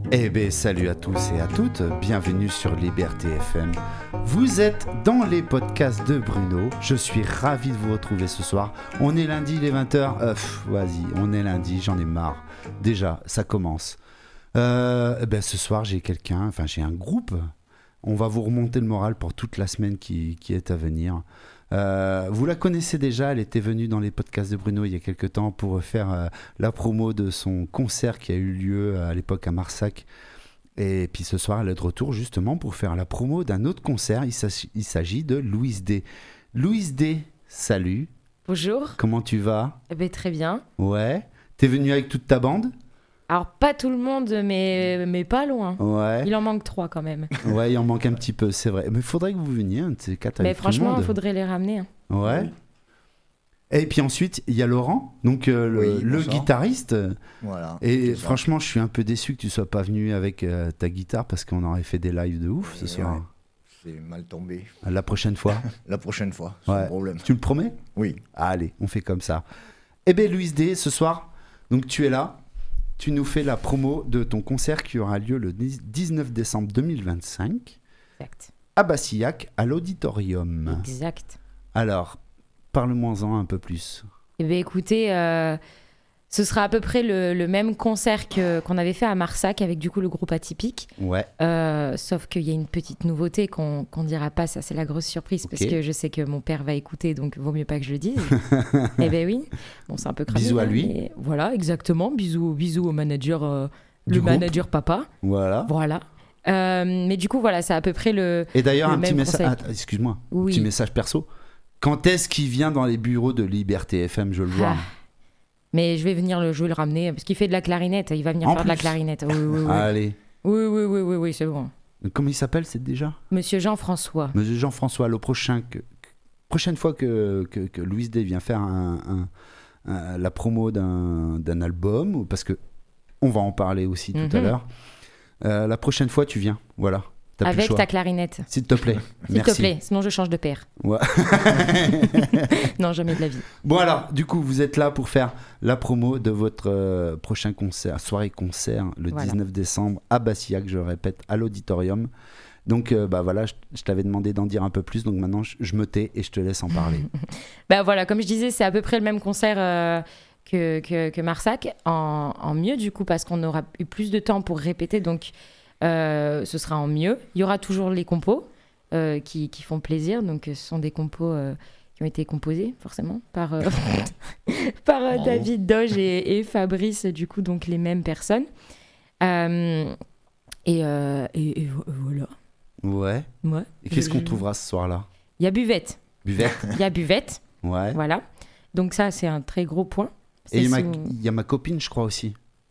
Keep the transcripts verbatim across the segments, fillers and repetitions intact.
Eh bien, salut à tous et à toutes, bienvenue sur Liberté F M. Vous êtes dans les podcasts de Bruno, je suis ravi de vous retrouver ce soir. On est lundi, il est vingt heures, euh, pff, vas-y, on est lundi, j'en ai marre. Déjà, ça commence. Euh, eh ben, ce soir, j'ai quelqu'un, enfin j'ai un groupe, on va vous remonter le moral pour toute la semaine qui, qui est à venir. Euh, vous la connaissez déjà, elle était venue dans les podcasts de Bruno il y a quelques temps pour faire euh, la promo de son concert qui a eu lieu à l'époque à Marsac. Et puis ce soir, elle est de retour justement pour faire la promo d'un autre concert. Il s'agit, il s'agit de Louise D. Louise D, salut. Bonjour. Comment tu vas ? Eh ben, très bien. Ouais. T'es venue avec toute ta bande ? Alors, pas tout le monde, mais, mais pas loin. Ouais. Il en manque trois quand même. Ouais, il en manque un petit peu, c'est vrai. Mais il faudrait que vous veniez, un de ces quatre Mais avec tout le franchement, monde. il faudrait les ramener. hein. Ouais. Oui. Et puis ensuite, il y a Laurent, donc euh, le, Oui, le bonsoir. guitariste. Voilà. Et c'est ça. franchement, je suis un peu déçu que tu sois pas venu avec euh, ta guitare parce qu'on aurait fait des lives de ouf ce Et soir. ouais, c'est mal tombé. La prochaine fois. La prochaine fois, sans Ouais. problème. Tu me promets ? Oui. Allez, on fait comme ça. Eh bien, Louise D, ce soir, donc tu es là. Tu nous fais la promo de ton concert qui aura lieu le dix-neuf décembre deux mille vingt-cinq Exact. à Bassillac, à l'Auditorium. Exact. Alors, parle-moi-en un peu plus. Eh bien, écoutez, euh, ce sera à peu près le, le même concert que, qu'on avait fait à Marsac avec du coup le groupe Atypique. Ouais. Euh, sauf qu'il y a une petite nouveauté qu'on qu'on dira pas, ça c'est la grosse surprise parce Ok. que je sais que mon père va écouter, donc vaut mieux pas que je le dise. Eh ben oui, bon c'est un peu crade. Bisous à lui. Mais voilà, exactement. Bisous, bisous au manager, euh, Du le groupe. manager papa. Voilà. Voilà. Euh, mais du coup voilà, c'est à peu près le. Et d'ailleurs, Le un petit même message. concept. Ah, excuse-moi. Oui. Petit message perso. Quand est-ce qu'il vient dans les bureaux de Liberté F M ? Je le vois. Ah. Mais je vais venir le jouer, le ramener parce qu'il fait de la clarinette. Il va venir En faire de la plus. clarinette. Oui, oui, oui. Allez. Oui, oui, oui, oui, oui, c'est bon. Comment il s'appelle, c'est déjà ? Monsieur Jean-François. Monsieur Jean-François, le prochain que, que- prochaine fois que, que, que Louise D vient faire un, un- un- la promo d'un, d'un album, ou- parce que on va en parler aussi tout à Mhm. l'heure, euh, la prochaine fois tu viens, voilà. T'as plus le Avec choix. ta clarinette. S'il te plaît. S'il Merci. te plaît, sinon je change de père. Ouais. Non, jamais de la vie. Bon alors, du coup, vous êtes là pour faire la promo de votre euh, prochain concert, soirée-concert, le Voilà. dix-neuf décembre à Bassillac, je le répète, à l'Auditorium. Donc, euh, bah voilà, je, je t'avais demandé d'en dire un peu plus, donc maintenant, je, je me tais et je te laisse en parler. Bah voilà, comme je disais, c'est à peu près le même concert euh, que, que, que Marsac, en, en mieux du coup, parce qu'on aura eu plus de temps pour répéter, donc euh, ce sera en mieux. Il y aura toujours les compos euh, qui, qui font plaisir, donc ce sont des compos euh, qui ont été composés forcément par, euh, par euh, Bravo. David Doge et, et Fabrice, du coup, donc les mêmes personnes. Euh, et, euh, et, et vo- voilà. Ouais. Ouais. Et qu'est-ce Je- qu'on je- trouvera ce soir-là ? Il y a buvette. Buvette. Il y a buvette. Ouais. Voilà. Donc ça, c'est un très gros point. Et il y, a C'est ma- sous- il y a ma copine, je crois aussi,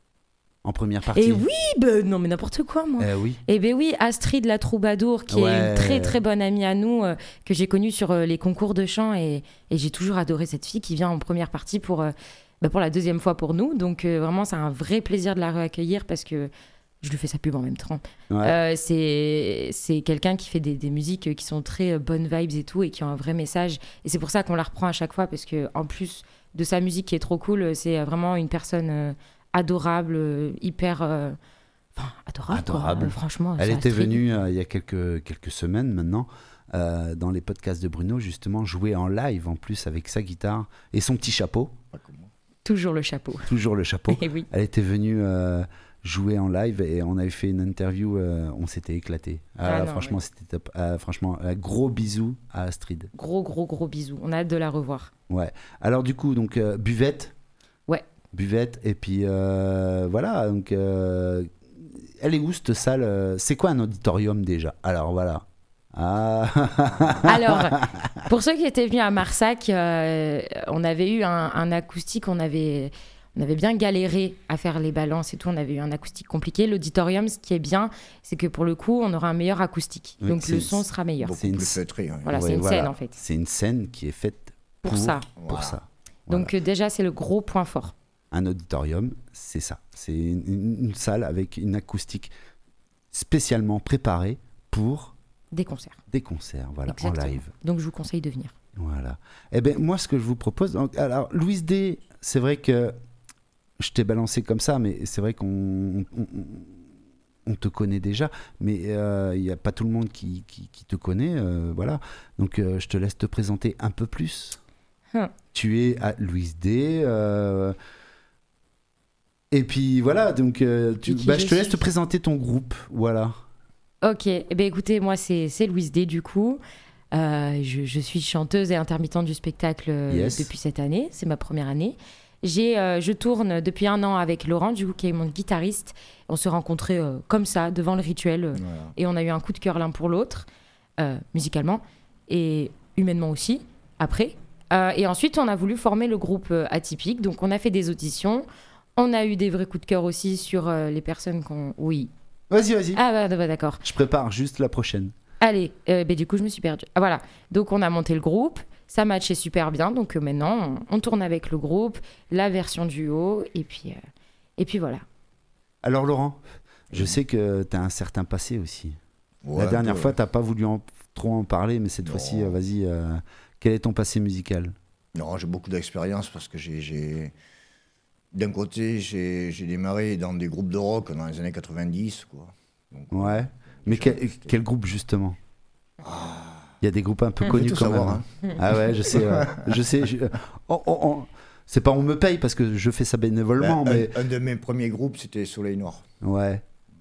en première partie. Et oui, ben non mais n'importe quoi moi. Eh oui. Eh ben oui, Astrid la troubadour, qui est Ouais. une très très bonne amie à nous, euh, que j'ai connue sur euh, les concours de chant et, et j'ai toujours adoré cette fille qui vient en première partie pour, euh, bah, pour la deuxième fois pour nous. Donc euh, vraiment, c'est un vrai plaisir de la réaccueillir parce que je lui fais sa pub en même temps. Ouais. Euh, c'est c'est quelqu'un qui fait des, des musiques qui sont très euh, bonnes vibes et tout et qui ont un vrai message. Et c'est pour ça qu'on la reprend à chaque fois parce que en plus de sa musique qui est trop cool, c'est vraiment une personne euh, adorable, euh, hyper, euh, enfin adorable. quoi. Adorable. Euh, franchement. Elle c'est était Astrid. venue euh, il y a quelques, quelques semaines maintenant, euh, dans les podcasts de Bruno, justement, jouer en live en plus avec sa guitare et son petit chapeau, Pas comme moi. Toujours le chapeau. toujours le chapeau. Et oui. Elle était venue euh, jouer en live et on avait fait une interview, euh, on s'était éclaté. Ah non, franchement, ouais. c'était top. Euh, franchement, un gros bisou à Astrid. Gros gros gros bisous. On a hâte de la revoir. Ouais. Alors du coup, donc euh, buvette. Ouais. Buvette et puis euh, voilà. Donc, euh, elle est où cette salle euh, C'est quoi un auditorium déjà ? Alors voilà. Ah. Alors, pour ceux qui étaient venus à Marsac, euh, on avait eu un, un acoustique, on avait, on avait bien galéré à faire les balances et tout, on avait eu un acoustique compliqué. L'auditorium, ce qui est bien, c'est que pour le coup, on aura un meilleur acoustique. Oui, Donc c'est- le son sera meilleur. Beaucoup C'est une- plus feutré. hein. Voilà, Ouais, c'est une voilà. scène en fait. C'est une scène qui est faite Pour, pour, ça. pour Voilà. ça. Donc euh, déjà, c'est le gros point fort. Un auditorium, c'est ça. C'est une, une- une salle avec une acoustique spécialement préparée pour Des concerts. des concerts, voilà, Exactement. en live. Donc je vous conseille de venir. Voilà. Eh bien, moi, ce que je vous propose... donc, alors, Louise D, c'est vrai que je t'ai balancé comme ça, mais c'est vrai qu'on... on- on- on te connaît déjà, mais il euh, n'y a pas tout le monde qui, qui, qui te connaît. Euh, voilà. Donc, euh, je te laisse te présenter un peu plus. Hum. Tu es à Louise D. Euh, et puis, voilà. Donc, euh, tu, bah, je, je te laisse te présenter ton groupe. Voilà. Ok. Eh bien, écoutez, moi, c'est, c'est Louise D, du coup. Euh, je, je suis chanteuse et intermittente du spectacle yes. depuis cette année. C'est ma première année. J'ai, euh, je tourne depuis un an avec Laurent, du coup, qui est mon guitariste. On s'est rencontrés euh, comme ça, devant le rituel. Euh, voilà. Et on a eu un coup de cœur l'un pour l'autre, euh, musicalement et humainement aussi, après. Euh, et ensuite, on a voulu former le groupe euh, Atypique. Donc, on a fait des auditions. On a eu des vrais coups de cœur aussi sur euh, les personnes qu'on... Oui. Vas-y, vas-y. Ah, bah, bah, d'accord. Je prépare juste la prochaine. Allez, euh, bah, du coup, je me suis perdue. Ah, voilà. Donc, on a monté le groupe. Ça matchait super bien, donc euh, maintenant on, on tourne avec le groupe, la version duo, et puis, euh, et puis voilà. Alors Laurent, je mmh. sais que tu as un certain passé aussi. Ouais, la dernière ouais. fois, tu n'as pas voulu en, trop en parler, mais cette non. fois-ci, euh, vas-y, euh, quel est ton passé musical ? Non, j'ai beaucoup d'expérience parce que j'ai, j'ai... d'un côté, j'ai, j'ai démarré dans des groupes de rock dans les années quatre-vingt-dix. Quoi. Donc, ouais, euh, mais quel, quel groupe justement ? ah. Il y a des groupes un peu mmh, connus quand savoir, même. Hein. Ah ouais, je sais. Euh, je sais. Je... Oh, oh, oh. C'est pas on me paye parce que je fais ça bénévolement. Ben, mais... un, un de mes premiers groupes, c'était Soleil Noir. Ouais.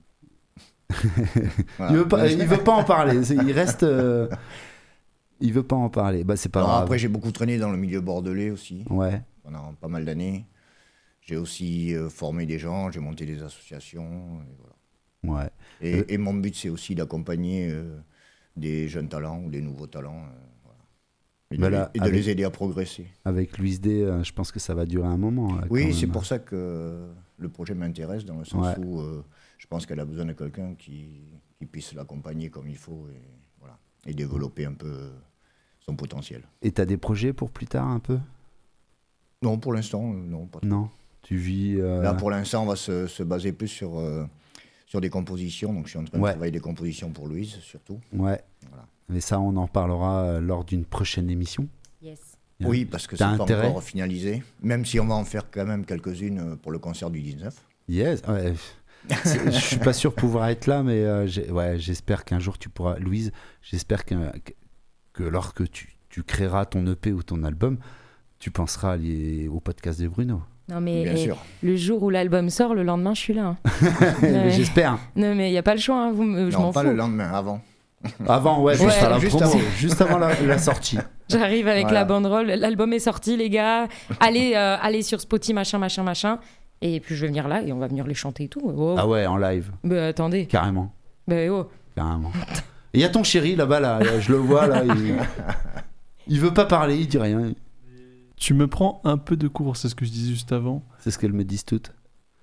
Voilà. Il veut pas. Il veut pas en parler. Il reste. Euh... Il veut pas en parler. Bah c'est pas Alors, grave. Après, j'ai beaucoup traîné dans le milieu bordelais aussi. Ouais. Pendant pas mal d'années. J'ai aussi euh, formé des gens. J'ai monté des associations. Et voilà. Ouais. Et, euh... et mon but, c'est aussi d'accompagner. Euh, des jeunes talents ou des nouveaux talents euh, voilà. et, bah de, là, et de avec, les aider à progresser. Avec Louise D, euh, je pense que ça va durer un moment. Là, oui, c'est pour ça que euh, le projet m'intéresse dans le sens ouais. où euh, je pense qu'elle a besoin de quelqu'un qui, qui puisse l'accompagner comme il faut et, voilà, et développer un peu son potentiel. Et tu as des projets pour plus tard un peu ? Non, pour l'instant, non. Pas trop. Non, tu vis... Euh... Là, pour l'instant, on va se, se baser plus sur... Euh, sur des compositions, donc je suis en train ouais. de travailler des compositions pour Louise, surtout. Ouais, voilà. Mais ça, on en reparlera euh, lors d'une prochaine émission. Yes. Yeah. Oui, parce que T'as c'est intérêt? pas encore finalisé, même si on va en faire quand même quelques-unes pour le concert du dix-neuf. Yes, ouais. Je suis pas sûr de pouvoir être là, mais euh, j'ai, ouais, j'espère qu'un jour tu pourras... Louise, j'espère que, que, que lorsque tu, tu créeras ton E P ou ton album, tu penseras à aller au podcast de Bruno. Non mais eh, le jour où l'album sort, le lendemain je suis là. Hein. mais j'espère. Non mais il y a pas le choix, hein. Vous, je non, m'en pas fous. le lendemain, avant. Avant, ouais, ouais juste, à la juste promo, avant, juste avant la, la sortie. J'arrive avec voilà. la banderole, l'album est sorti les gars, allez, euh, allez sur Spotify machin machin machin, et puis je vais venir là et on va venir les chanter et tout. Oh. Ah ouais, en live. Bah attendez. Carrément. Bah oh. Carrément. Il y a ton chéri là-bas là, je le vois là, il... il veut pas parler, il dit rien. Tu me prends un peu de cours, c'est ce que je disais juste avant. C'est ce qu'elles me disent toutes.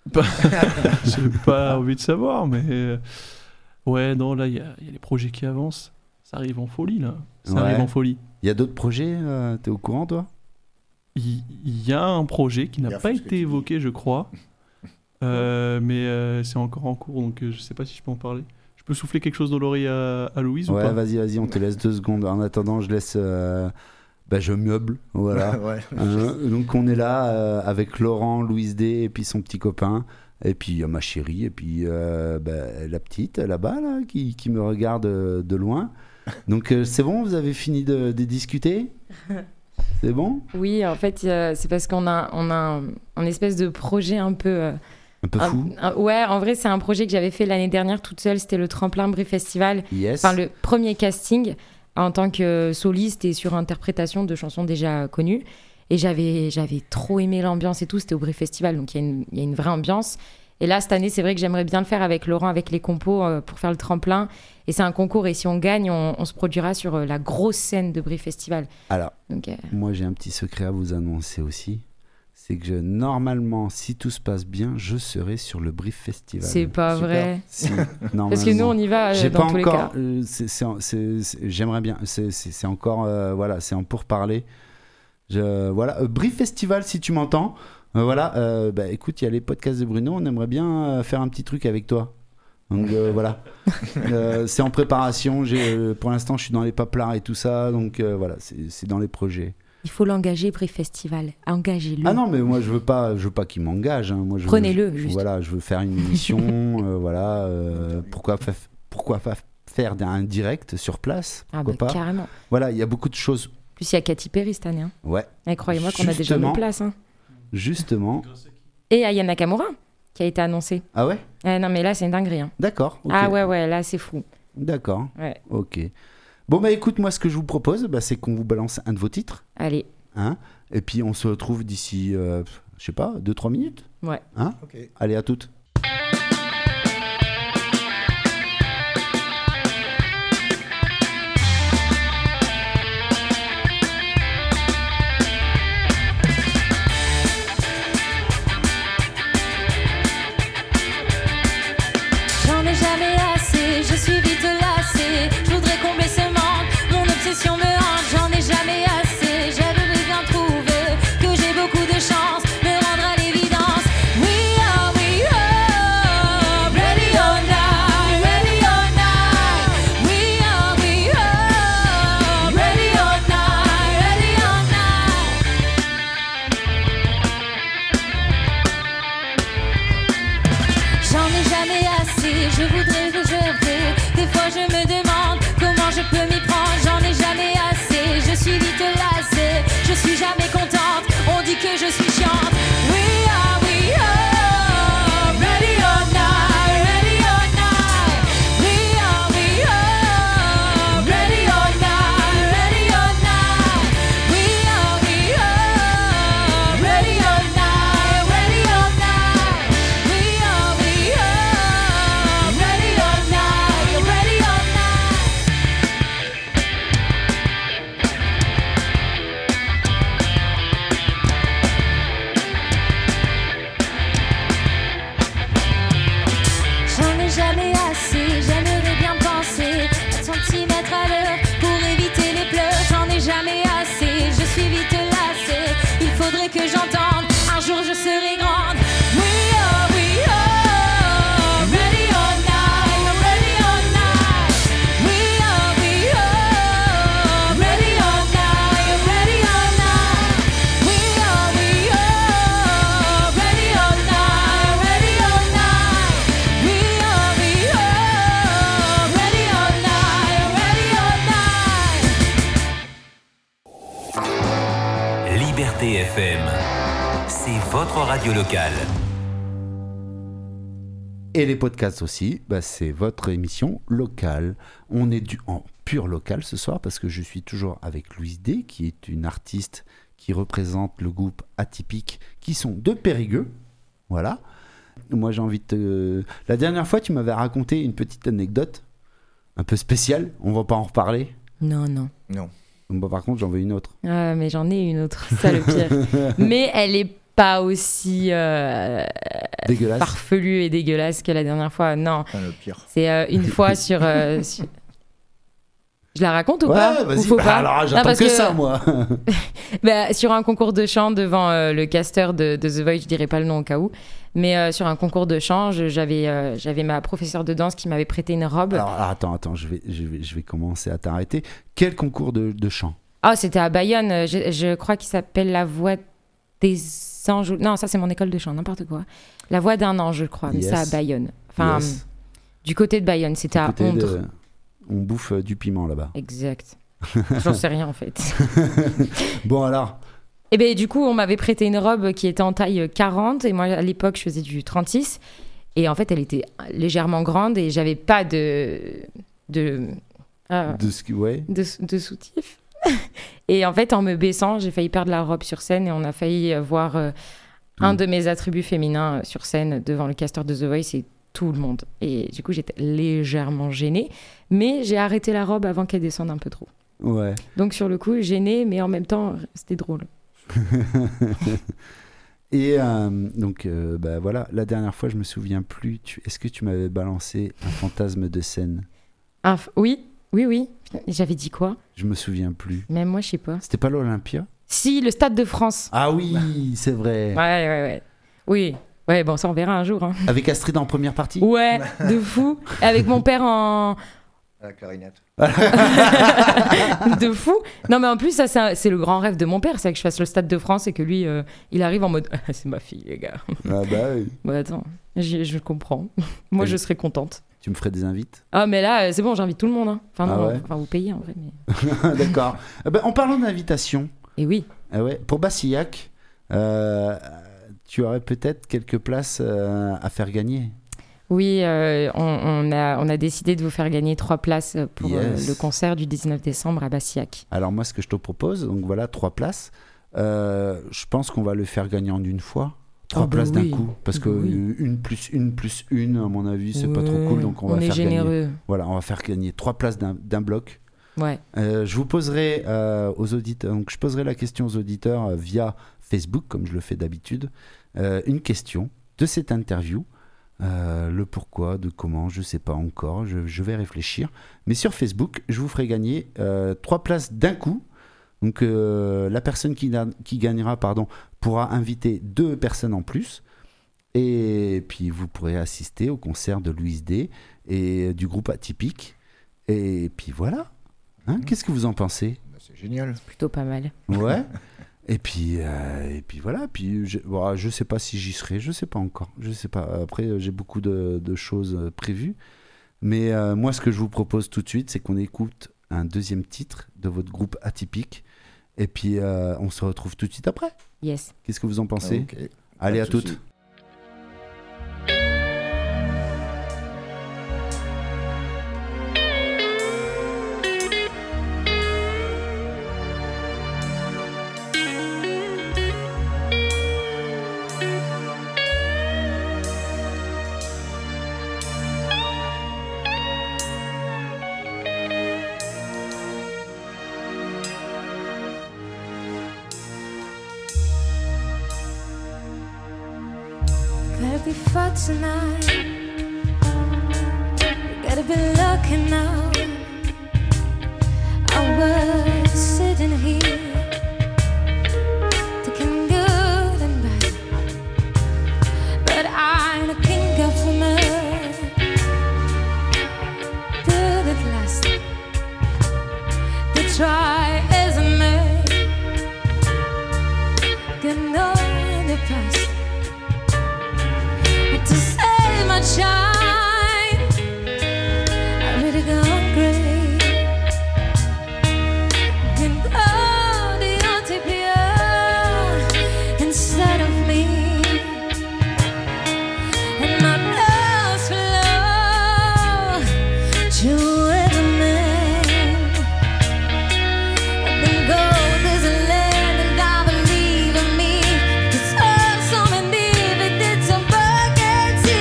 J'ai pas envie de savoir, mais... Euh... Ouais, non, là, il y, y a les projets qui avancent. Ça arrive en folie, là. Ça ouais. arrive en folie. Il y a d'autres projets, euh, t'es au courant, toi ? Il y, y a un projet qui n'a pas été évoqué, je crois. euh, mais euh, c'est encore en cours, donc euh, je sais pas si je peux en parler. Je peux souffler quelque chose dans l'oreille à, à Louise ouais, ou pas ? Ouais, vas-y, vas-y, on te laisse deux secondes. En attendant, je laisse... Euh... Bah, je meuble, voilà. ouais, euh, donc on est là euh, avec Laurent, Louise D et puis son petit copain, et puis euh, ma chérie, et puis euh, bah, la petite là-bas là, qui, qui me regarde euh, de loin. Donc euh, c'est bon, vous avez fini de, de discuter ? C'est bon ? Oui, en fait, euh, c'est parce qu'on a, on a un, un espèce de projet un peu... Euh, un peu fou un, un, Ouais, en vrai, c'est un projet que j'avais fait l'année dernière toute seule, c'était le Tremplin Brie Festival. Yes. Enfin, le premier casting en tant que soliste et sur interprétation de chansons déjà connues. Et j'avais, j'avais trop aimé l'ambiance et tout. C'était au Brie Festival, donc il y, y a une vraie ambiance. Et là, cette année, c'est vrai que j'aimerais bien le faire avec Laurent, avec les compos, euh, pour faire le tremplin. Et c'est un concours. Et si on gagne, on, on se produira sur euh, la grosse scène de Brie Festival. Alors, donc, euh... moi, j'ai un petit secret à vous annoncer aussi. C'est que je, normalement, si tout se passe bien, je serai sur le Brie Festival. C'est pas Super. Vrai. Si, parce que nous, on y va euh, j'ai dans pas tous encore, les cas. Euh, c'est, c'est, c'est, c'est, j'aimerais bien. C'est, c'est, c'est encore, euh, voilà, c'est en pourparler. Je, voilà, euh, Brie Festival, si tu m'entends. Euh, voilà, euh, bah, écoute, il y a les podcasts de Bruno. On aimerait bien euh, faire un petit truc avec toi. Donc euh, voilà, euh, c'est en préparation. J'ai, euh, pour l'instant, je suis dans les paplards et tout ça. Donc euh, voilà, c'est, c'est dans les projets. Il faut l'engager, Brief Festival. Engagez-le. Ah non, mais moi je veux pas, je veux pas qu'il m'engage. Hein. Moi, je Prenez-le, je, juste. Voilà, je veux faire une émission. euh, voilà, euh, pourquoi fa- pourquoi pas faire un direct sur place? Ah Pourquoi bah, pas? carrément. Voilà, il y a beaucoup de choses. En plus, il y a Katy Perry cette année. Hein. Ouais. Et croyez-moi qu'on a déjà Justement. nos places. Hein. Justement. Et Aya Nakamura, qui a été annoncée. Ah ouais? Eh, non, mais là, c'est une dinguerie. Hein. D'accord. ok. Ah ouais, ouais, là, c'est fou. D'accord. Ouais. Ok. Bon bah écoute, moi ce que je vous propose, bah, c'est qu'on vous balance un de vos titres, Allez, hein, et puis on se retrouve d'ici, euh, je sais pas, deux trois minutes. ouais. Hein? Ok. Allez, à toutes. J'en ai jamais assez, je suis vite lassée. Je voudrais combler ce manque, mon obsession me hante. J'en ai jamais assez, j'aimerais bien trouver que j'ai beaucoup de chance, me rendre à l'évidence. We are, we are, ready or not, ready or not. We are, we are, ready or not, ready or not. J'en ai jamais assez, je voudrais rejeter. Des fois je me demande comment je peux m'y prendre. J'en ai jamais assez, je suis vite lassée. Je suis jamais contente, on dit que je suis chiante. We are, we are, ready or not, ready or not. We are, we are, ready or not, ready or not. We are, we are, ready or not, ready or not. We are, we are, ready or not, ready or not. J'en ai jamais assez, j'aimerais bien penser un centimètre à l'heure pour éviter les pleurs. J'en ai jamais assez, je suis vite lassée. Il faudrait que j'entende, un jour je serai grande. We are, we are, ready or not, ready or not. We are, we are, ready or not, ready or not. We are, we are, ready or not, ready or not. We are, we are, ready or not, ready or not. Liberté F M, c'est votre radio locale. Et les podcasts aussi, bah, c'est votre émission locale. On est du, en pur local ce soir parce que je suis toujours avec Louise D, qui est une artiste qui représente le groupe Atypique, qui sont de Périgueux. Voilà. Moi, j'ai envie de te... La dernière fois, tu m'avais raconté une petite anecdote un peu spéciale. On va pas en reparler. Non, non. Non. Bon, par contre, j'en veux une autre. Ah, mais j'en ai une autre, c'est ça le pire. Mais elle est pas aussi euh, Dégueulasse. farfelue et dégueulasse que la dernière fois. Non, Enfin, le pire. c'est euh, une fois sur, euh, sur- Je la raconte ou Ouais, pas? vas-y. Ou faut Bah, pas alors, Non, j'attends parce que, ça, moi. Bah, sur un concours de chant devant euh, le casteur de, de The Voice, je dirais pas le nom au cas où, mais euh, sur un concours de chant, je- j'avais euh, j'avais ma professeure de danse qui m'avait prêté une robe. Alors, alors, attends, attends, je vais, je vais, je vais commencer à t'arrêter. Quel concours de, de chant? Ah, c'était à Bayonne, je, je crois qu'il s'appelle La Voix des Anges. Non, ça c'est mon école de chant, n'importe quoi. La Voix d'un ange, je crois, mais Yes. c'est à Bayonne. Enfin, Yes. du côté de Bayonne, c'était À à côté Ondre. de- On bouffe euh, du piment là-bas. Exact. J'en sais rien en fait. Bon, alors. Et bien du coup, on m'avait prêté une robe qui était en taille quarante et moi à l'époque je faisais du trente-six et en fait elle était légèrement grande et j'avais pas de de ah, De ce qui... Ouais. de, de soutif. Et en fait en me baissant, j'ai failli perdre la robe sur scène et on a failli voir euh, un de mes attributs féminins euh, sur scène devant le casteur de The Voice et tout le monde. Et du coup, j'étais légèrement gênée, mais j'ai arrêté la robe avant qu'elle descende un peu trop. Ouais. Donc sur le coup, gênée, mais en même temps, c'était drôle. Et euh, donc, euh, bah voilà, la dernière fois, je me souviens plus. Tu... Est-ce que tu m'avais balancé un fantasme de scène? Ah, f- oui, oui, oui. J'avais dit quoi? Je me souviens plus. Même moi, je sais pas. C'était pas l'Olympia? Si, le Stade de France. Ah oui, c'est vrai. Ouais, ouais, ouais. Oui. Ouais, bon, ça, on verra un jour. Hein. Avec Astrid en première partie? Ouais, de fou. Avec mon père en, À la clarinette. De fou. Non, mais en plus, ça, c'est, un- c'est le grand rêve de mon père, c'est que je fasse le Stade de France et que lui, euh, il arrive en mode ah, c'est ma fille, les gars. Ah bah oui. Ouais, attends, j'y- je comprends. Moi, Et- je serais contente. Tu me ferais des invites? Ah, mais là, euh, c'est bon, j'invite tout le monde. Hein. Enfin, Ah non, ouais enfin, vous payez en vrai. Mais... D'accord. Eh ben, en parlant d'invitation, Et oui, ah ouais, pour Bassillac, euh, tu aurais peut-être quelques places euh, à faire gagner. oui euh, on, on, a, on a décidé de vous faire gagner trois places pour Yes. euh, le concert du dix-neuf décembre à Bassillac. Alors moi, ce que je te propose, donc voilà, trois places. Euh, je pense qu'on va le faire gagner en une fois. Trois Oh, bah places oui. d'un coup. Parce Bah que oui. euh, une plus une plus une, à mon avis, c'est pas trop Ouais, cool. Donc on, va est faire généreux. gagner. Voilà, on va faire gagner trois places d'un, d'un bloc. Ouais. Euh, je vous poserai euh, aux auditeurs, donc je poserai la question aux auditeurs euh, via Facebook, comme je le fais d'habitude, euh, une question de cette interview, euh, le pourquoi, de comment, je sais pas encore, je, je vais réfléchir. Mais sur Facebook, je vous ferai gagner euh, trois places d'un coup. Donc euh, la personne qui, na- qui gagnera, pardon, pourra inviter deux personnes en plus. Et puis vous pourrez assister au concert de Louise D et du groupe Atypique. Et puis voilà. Hein, qu'est-ce que vous en pensez? Bah, c'est génial. Plutôt pas mal. Ouais. Et puis, euh, et puis voilà. Puis je, voilà, je sais pas si j'y serai. Je sais pas encore. Je sais pas. Après, euh, j'ai beaucoup de, de choses euh, prévues. Mais euh, moi, ce que je vous propose tout de suite, c'est qu'on écoute un deuxième titre de votre groupe Atypique. Et puis, euh, on se retrouve tout de suite après. Yes. Qu'est-ce que vous en pensez? Ok. Allez, Pas à de toutes. souci. Gotta be for tonight. Gotta be looking out. I was sitting here, thinking good and bad, but I can't go from it. Did it last? The try isn't made. Good night, the past. To save my shine, I really gone great. Can go the utopia inside of me, and my blood flow to every man. And then gold is a land, and I believe in me. 'Cause all so many did some buckets,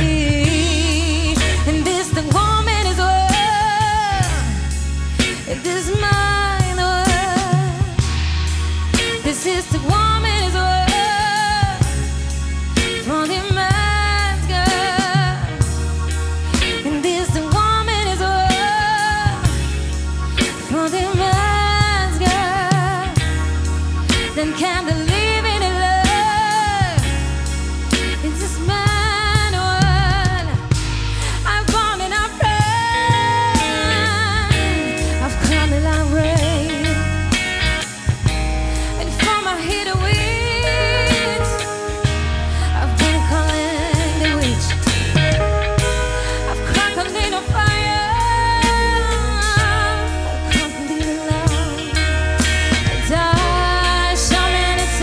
and this the woman is worth. This is mine worth. This is the woman is worth. For the man's girl, and this the woman is worth. For the man's girl, then can't believe in a love. It's this man world. I've gone and I've run. I've come and I've rain. And for my hidden wings, I've been calling the witch. I've crackled in a fire. I've crackled in a love. I died so many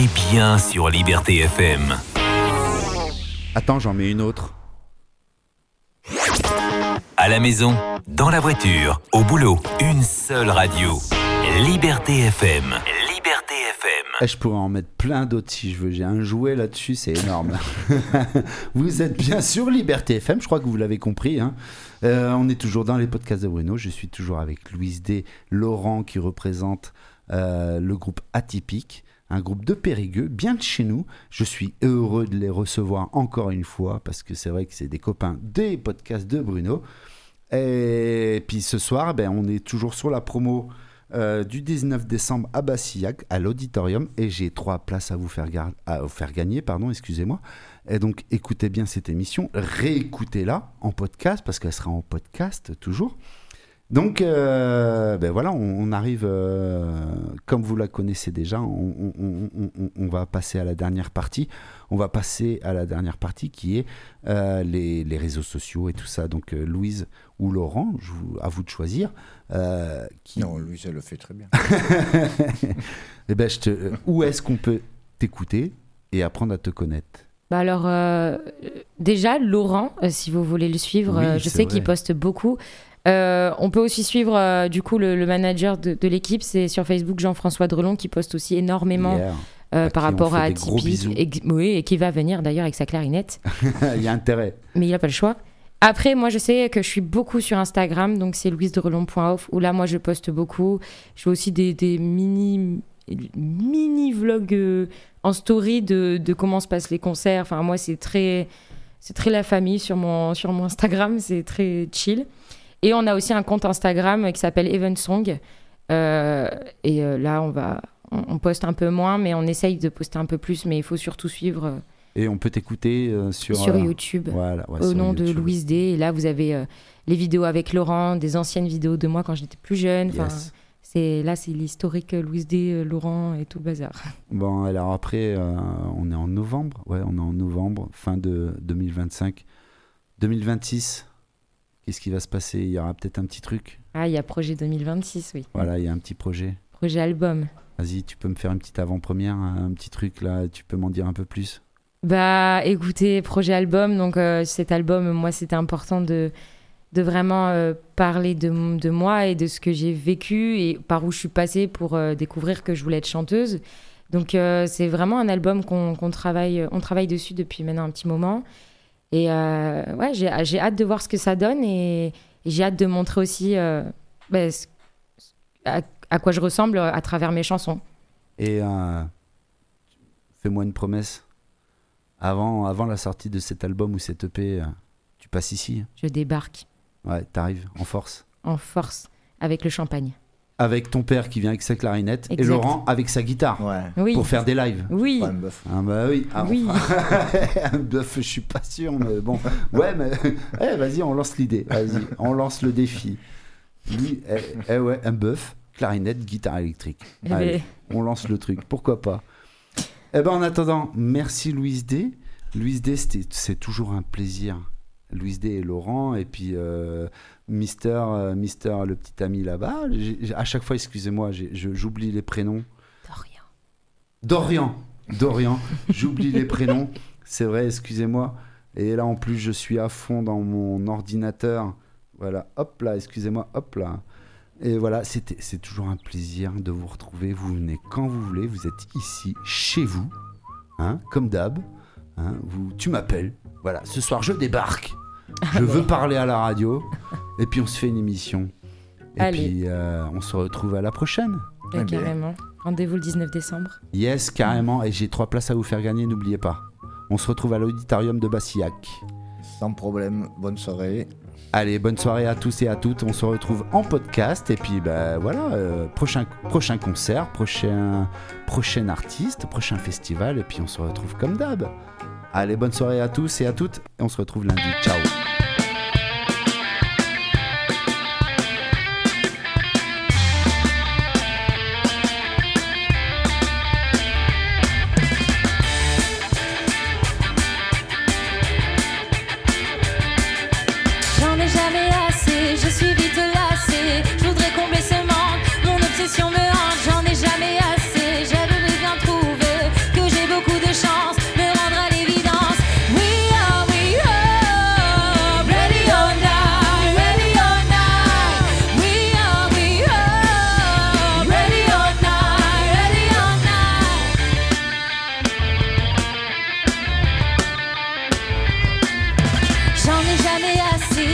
est bien sur Liberté F M. Attends, j'en mets une autre. À la maison, dans la voiture, au boulot, une seule radio. Liberté F M. Liberté F M. Et je pourrais en mettre plein d'autres si je veux. J'ai un jouet là-dessus, c'est énorme. Vous êtes bien sur Liberté F M, je crois que vous l'avez compris. Hein. Euh, on est toujours dans les podcasts de Bruno. Je suis toujours avec Louise D, Laurent qui représente euh, le groupe Atypique, un groupe de Périgueux, bien de chez nous. Je suis heureux de les recevoir encore une fois parce que c'est vrai que c'est des copains des podcasts de Bruno. Et puis ce soir, ben, on est toujours sur la promo Euh, du dix-neuf décembre à Bassillac, à l'auditorium, et j'ai trois places à vous faire, gar- à vous faire gagner, pardon, excusez-moi. Et donc écoutez bien cette émission, réécoutez-la en podcast, parce qu'elle sera en podcast toujours. Donc euh, ben voilà, on, on arrive, euh, comme vous la connaissez déjà, on, on, on, on, on va passer à la dernière partie. On va passer à la dernière partie qui est euh, les, les réseaux sociaux et tout ça. Donc euh, Louise ou Laurent, je vous, à vous de choisir. Euh, qui... Non, Louise, elle le fait très bien. Eh ben, je te... Où est-ce qu'on peut t'écouter et apprendre à te connaître? Bah alors, euh, déjà, Laurent, euh, si vous voulez le suivre, Oui, euh, je c'est sais vrai. qu'il poste beaucoup. Euh, on peut aussi suivre euh, du coup le, le manager de, de l'équipe, c'est sur Facebook Jean-François Drelon qui poste aussi énormément Yeah. euh, À par qui on rapport fait à des gros Atypique. bisous. Et, oui, et qui va venir d'ailleurs avec sa clarinette, Il y a intérêt. mais il n'a pas le choix. Après, moi je sais que je suis beaucoup sur Instagram, donc c'est louise drelon point off où là moi je poste beaucoup. Je fais aussi des, des mini, mini vlogs euh, en story de, de comment se passent les concerts. Enfin, moi c'est très, c'est très la famille sur mon, sur mon Instagram, c'est très chill. Et on a aussi un compte Instagram qui s'appelle Evensong. Euh, et euh, là, on, va, on, on poste un peu moins, mais on essaye de poster un peu plus. Mais il faut surtout suivre euh, Et on peut t'écouter euh, sur, sur euh, YouTube Voilà, ouais, au sur nom de YouTube. Louise D. Et là, vous avez euh, les vidéos avec Laurent, des anciennes vidéos de moi quand j'étais plus jeune. Enfin, Yes. c'est, là, c'est l'historique euh, Louise D, euh, Laurent et tout le bazar. Bon, alors après, euh, on est en novembre. Ouais, on est en novembre, fin de deux mille vingt-cinq. deux mille vingt-six, qu'est-ce qui va se passer? Il y aura peut-être un petit truc. Ah, il y a projet deux mille vingt-six, oui. Voilà, il y a un petit projet. Projet album. Vas-y, tu peux me faire une petite avant-première, un, un petit truc là, tu peux m'en dire un peu plus? Bah, écoutez, projet album. Donc, euh, cet album, moi, c'était important de, de vraiment euh, parler de, de moi et de ce que j'ai vécu et par où je suis passée pour euh, découvrir que je voulais être chanteuse. Donc, euh, c'est vraiment un album qu'on, qu'on travaille, on travaille dessus depuis maintenant un petit moment. Et euh, ouais, j'ai, j'ai hâte de voir ce que ça donne et, et j'ai hâte de montrer aussi euh, bah, ce- à, à quoi je ressemble à travers mes chansons. Et euh, fais-moi une promesse. Avant, avant la sortie de cet album ou cet E P, euh, tu passes ici. Je débarque Ouais, t'arrives en force. en force avec le champagne. Avec ton père qui vient avec sa clarinette et Exact. Laurent avec sa guitare Ouais. Oui, pour faire des lives. oui, Pas un bœuf. Ah bah oui. Ah, oui. un bœuf, je suis pas sûr, mais bon. Ouais, mais eh, vas-y, on lance l'idée. Vas-y, on lance le défi. Lui, eh, eh ouais, un bœuf, clarinette, guitare électrique. Eh Allez, ben. on lance le truc. Pourquoi pas? Eh ben, en attendant, merci Louise D. Louise D, c'était- c'est toujours un plaisir. Louise D et Laurent, et puis euh, Mister, euh, Mister, le petit ami là-bas. J'ai- j'ai- à chaque fois, excusez-moi, j'ai- je- j'oublie les prénoms. Dorian. Dorian, Dorian, j'oublie les prénoms, c'est vrai, excusez-moi. Et là, en plus, je suis à fond dans mon ordinateur. Voilà, hop là, excusez-moi, hop là. Et voilà, c'était, c'est toujours un plaisir de vous retrouver. Vous venez quand vous voulez, vous êtes ici, chez vous, hein, comme d'hab. Hein, vous, tu m'appelles, voilà, ce soir, je débarque. Je veux parler à la radio. Et puis, on se fait une émission. Et Allez. puis, euh, on se retrouve à la prochaine. Ouais, Eh bien. carrément. Rendez-vous le dix-neuf décembre. Yes, carrément. Et j'ai trois places à vous faire gagner, n'oubliez pas. On se retrouve à l'auditorium de Bassillac. Sans problème. Bonne soirée. Allez, bonne soirée à tous et à toutes. On se retrouve en podcast. Et puis, ben voilà, euh, prochain, prochain concert, prochain, prochain artiste, prochain festival. Et puis, on se retrouve comme d'hab. Allez, bonne soirée à tous et à toutes. Et on se retrouve lundi. Ciao. J'en ai jamais assez, je suis vite lassée. Je voudrais combler ce manque, mon obsession me hante. J'en ai jamais assez, j'aimerais bien trouver que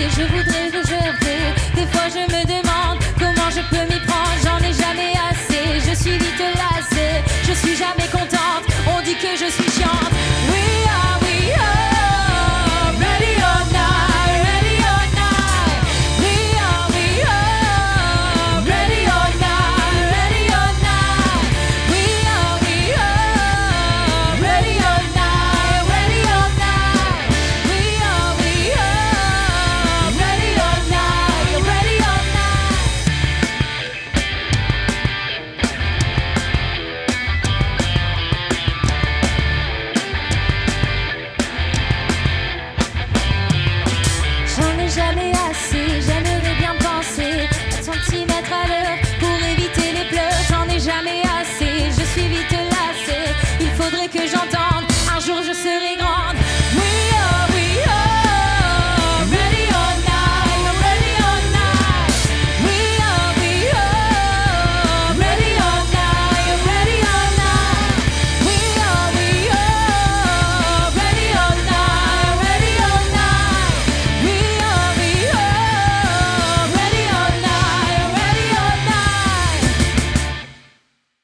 je voudrais réserver. Des fois je me demande comment je peux m'y prendre, j'en ai jamais assez, je suis vite lassée, je suis jamais contente, on dit que je suis chiante. We are, we are, ready or not, ready or not. We are, we are, ready or not, ready or not. We are, we are, ready or not, ready or not. We are, we are, ready or not, ready or not. J'en ai jamais assez, j'aimerais bien penser quatre centimètres à l'heure pour éviter les pleurs. J'en ai jamais assez, je suis vite lassée, il faudrait que j'entende